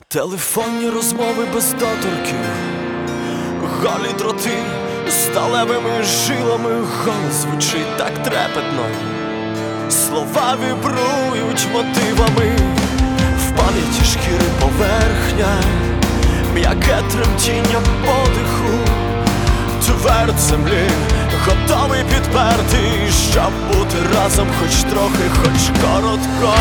Телефонні розмови без доторків, голі дроти сталевими жилами, голос звучить так трепетно, слова вібрують мотивами, в пам'яті шкіри поверхня, м'яке тремтіння подиху, тверд землі, готовий підперти, щоб бути разом хоч трохи, хоч коротко.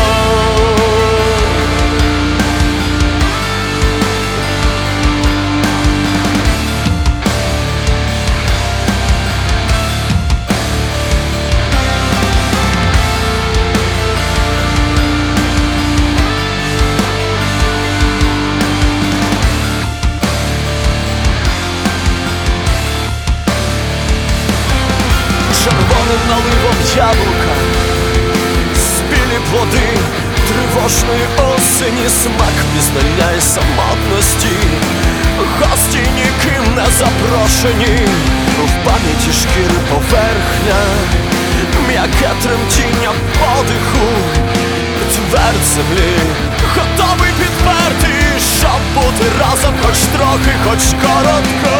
Червоним наливом яблука, спілі плоди тривожної осені, смак пізнання й самотності, гості ніким не запрошені, в пам'яті шкіри поверхня, м'яке тремтіння подиху, тверд землі, готовий підперти, щоб бути разом хоч трохи, хоч коротко.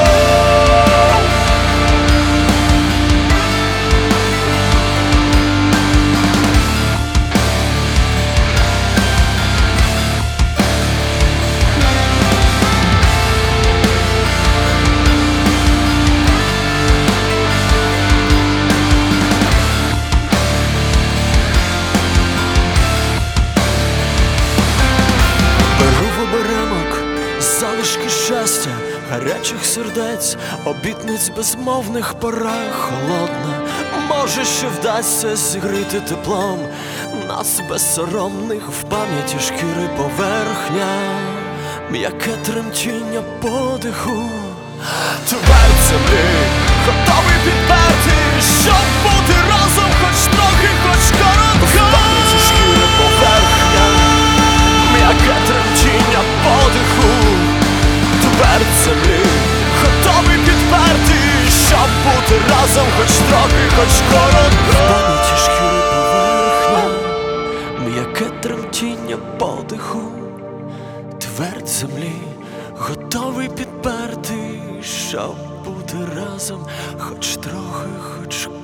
Залишки щастя, гарячих сердець, обітниць безмовних пора холодна. Може, ще вдасться зігріти теплом нас безсоромних, в пам'яті шкіри поверхня, м'яке тремтіння подиху, тверд землі, готовий підперти, щоб бути разом хоч трохи, хоч коротко. В пам'яті шкіри поверхня, м'яке тремтіння подиху, тверд землі, готовий підперти, щоб бути разом хоч трохи, хоч коротко. В пам'яті шкіри поверхня, м'яке тремтіння подиху, тверд землі, готовий підперти, щоб бути разом хоч трохи, хоч коротко.